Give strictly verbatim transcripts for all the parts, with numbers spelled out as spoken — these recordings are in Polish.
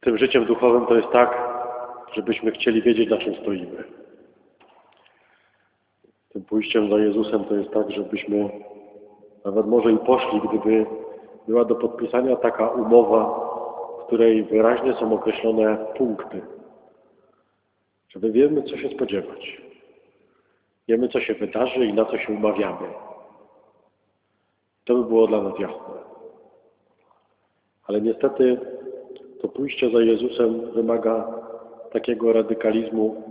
Tym życiem duchowym to jest tak, żebyśmy chcieli wiedzieć, na czym stoimy. Tym pójściem za Jezusem to jest tak, żebyśmy nawet może i poszli, gdyby była do podpisania taka umowa, w której wyraźnie są określone punkty. Żeby wiemy, co się spodziewać. Wiemy, co się wydarzy i na co się umawiamy. To by było dla nas jasne. Ale niestety to pójście za Jezusem wymaga takiego radykalizmu,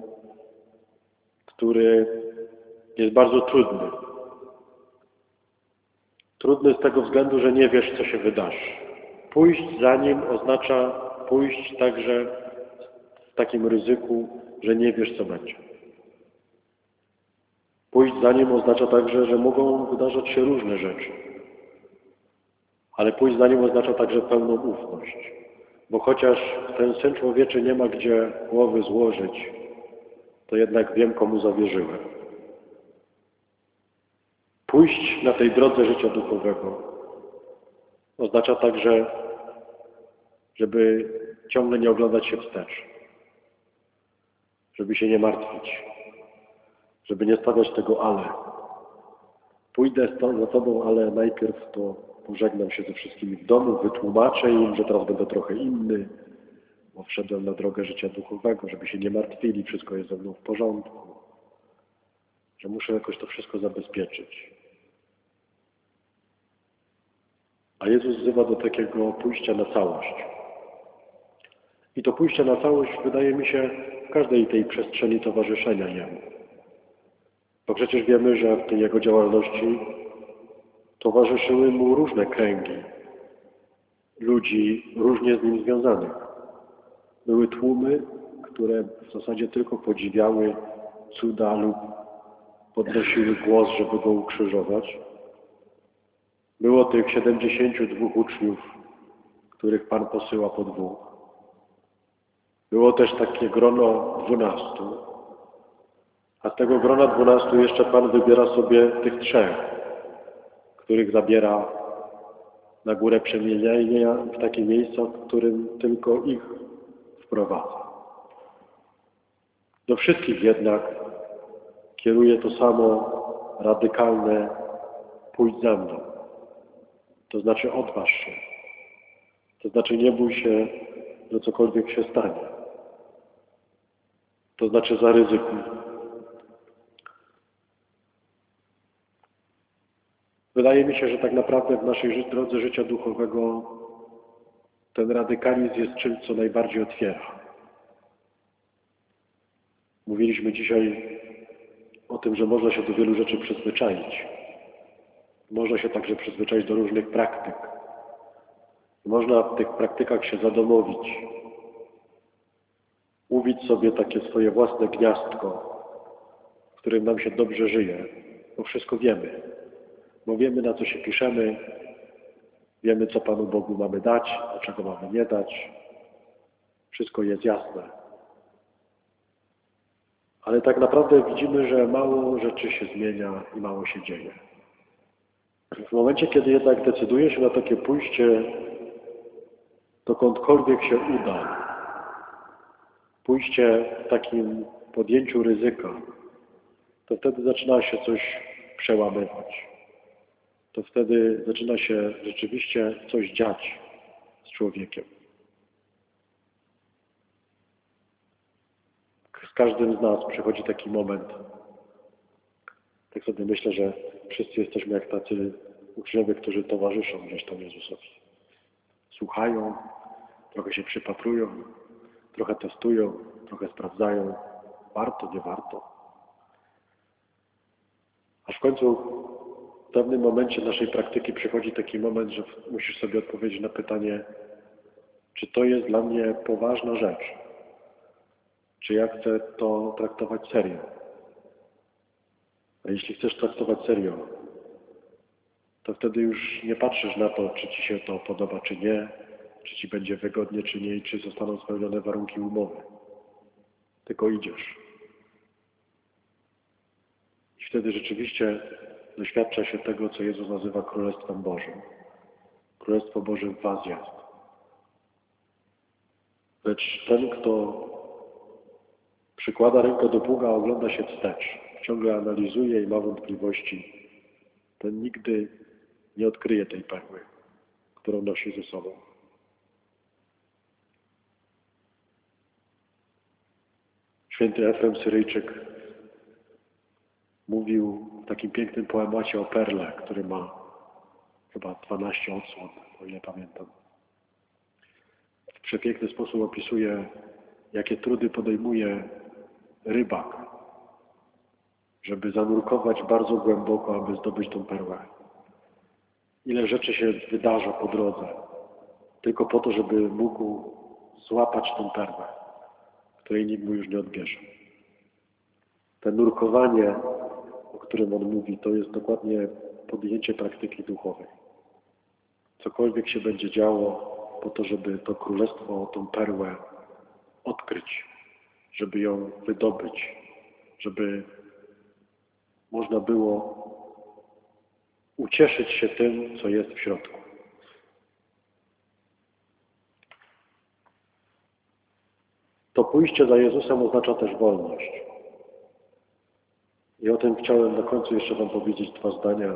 który jest bardzo trudny. Trudny z tego względu, że nie wiesz, co się wydarzy. Pójść za Nim oznacza pójść także w takim ryzyku, że nie wiesz, co będzie. Pójść za Nim oznacza także, że mogą wydarzać się różne rzeczy. Ale pójść za Nim oznacza także pełną ufność. Bo chociaż ten Syn Człowieczy nie ma gdzie głowy złożyć, to jednak wiem, komu zawierzyłem. Pójść na tej drodze życia duchowego oznacza także, żeby ciągle nie oglądać się wstecz, żeby się nie martwić, żeby nie stawiać tego ale. Pójdę za Tobą, ale najpierw to pożegnam się ze wszystkimi w domu, wytłumaczę im, że teraz będę trochę inny, bo wszedłem na drogę życia duchowego, żeby się nie martwili, wszystko jest ze mną w porządku, że muszę jakoś to wszystko zabezpieczyć. A Jezus wzywa do takiego pójścia na całość. I to pójście na całość wydaje mi się w każdej tej przestrzeni towarzyszenia Jemu. Bo przecież wiemy, że w tej Jego działalności towarzyszyły Mu różne kręgi ludzi różnie z Nim związanych. Były tłumy, które w zasadzie tylko podziwiały cuda lub podnosiły głos, żeby Go ukrzyżować. Było tych siedemdziesięciu dwóch uczniów, których Pan posyła po dwóch. Było też takie grono dwunastu. A z tego grona dwunastu jeszcze Pan wybiera sobie tych trzech, których zabiera na górę przemienienia w takie miejsca, w którym tylko ich wprowadza. Do wszystkich jednak kieruje to samo radykalne pójdź za mną. To znaczy odważ się. To znaczy nie bój się, że cokolwiek się stanie. To znaczy zaryzykuj. Wydaje mi się, że tak naprawdę w naszej drodze życia duchowego ten radykalizm jest czymś, co najbardziej otwiera. Mówiliśmy dzisiaj o tym, że można się do wielu rzeczy przyzwyczaić. Można się także przyzwyczaić do różnych praktyk. Można w tych praktykach się zadomowić. Ubić sobie takie swoje własne gniazdko, w którym nam się dobrze żyje, bo wszystko wiemy. Bo wiemy, na co się piszemy, wiemy, co Panu Bogu mamy dać, a czego mamy nie dać. Wszystko jest jasne. Ale tak naprawdę widzimy, że mało rzeczy się zmienia i mało się dzieje. W momencie, kiedy jednak decyduje się na takie pójście, dokądkolwiek się uda, pójście w takim podjęciu ryzyka, to wtedy zaczyna się coś przełamywać. To wtedy zaczyna się rzeczywiście coś dziać z człowiekiem. Z każdym z nas przychodzi taki moment. Tak sobie myślę, że wszyscy jesteśmy jak tacy uczniowie, którzy towarzyszą gdzieś tam Jezusowi. Słuchają, trochę się przypatrują, trochę testują, trochę sprawdzają. Warto, nie warto. Aż w końcu w pewnym momencie naszej praktyki przychodzi taki moment, że musisz sobie odpowiedzieć na pytanie, czy to jest dla mnie poważna rzecz? Czy ja chcę to traktować serio? A jeśli chcesz traktować serio, to wtedy już nie patrzysz na to, czy ci się to podoba, czy nie, czy ci będzie wygodnie, czy nie i czy zostaną spełnione warunki umowy. Tylko idziesz. I wtedy rzeczywiście doświadcza się tego, co Jezus nazywa Królestwem Bożym. Królestwo Boże w was jest. Lecz ten, kto przykłada rękę do pługa, a ogląda się wstecz, ciągle analizuje i ma wątpliwości, ten nigdy nie odkryje tej perły, którą nosi ze sobą. Święty Efrem Syryjczyk mówił w takim pięknym poemacie o perle, który ma chyba dwanaście odsłon, o ile pamiętam. W przepiękny sposób opisuje, jakie trudy podejmuje rybak, żeby zanurkować bardzo głęboko, aby zdobyć tą perłę. Ile rzeczy się wydarza po drodze, tylko po to, żeby mógł złapać tą perłę, której nikt mu już nie odbierze. To nurkowanie, o którym on mówi, to jest dokładnie podjęcie praktyki duchowej. Cokolwiek się będzie działo, po to, żeby to królestwo, tą perłę odkryć, żeby ją wydobyć, żeby można było ucieszyć się tym, co jest w środku. To pójście za Jezusem oznacza też wolność. I o tym chciałem na końcu jeszcze Wam powiedzieć dwa zdania,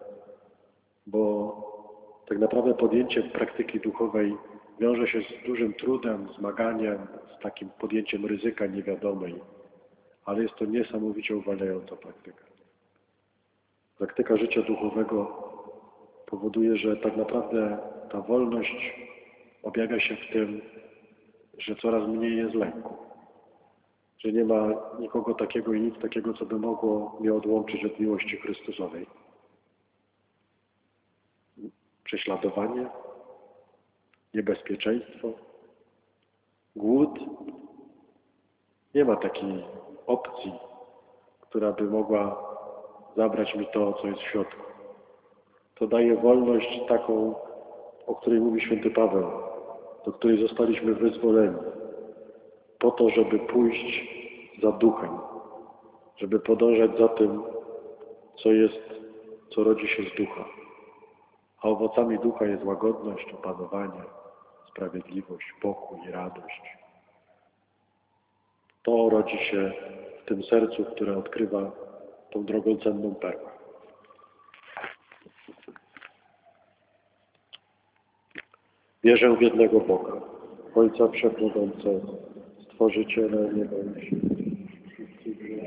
bo tak naprawdę podjęcie praktyki duchowej wiąże się z dużym trudem, zmaganiem, z takim podjęciem ryzyka niewiadomej, ale jest to niesamowicie uwalniająca praktyka. Praktyka życia duchowego powoduje, że tak naprawdę ta wolność objawia się w tym, że coraz mniej jest lęku, że nie ma nikogo takiego i nic takiego, co by mogło mnie odłączyć od miłości Chrystusowej. Prześladowanie, niebezpieczeństwo, głód. Nie ma takiej opcji, która by mogła zabrać mi to, co jest w środku. To daje wolność taką, o której mówi święty Paweł, do której zostaliśmy wyzwoleni, po to, żeby pójść za duchem, żeby podążać za tym, co jest, co rodzi się z ducha. A owocami ducha jest łagodność, opanowanie, sprawiedliwość, pokój, radość. To rodzi się w tym sercu, które odkrywa tą drogocenną perłę. Wierzę w jednego Boga, Ojca Wszechmogącego, Stworzyciela nieba i ziemi,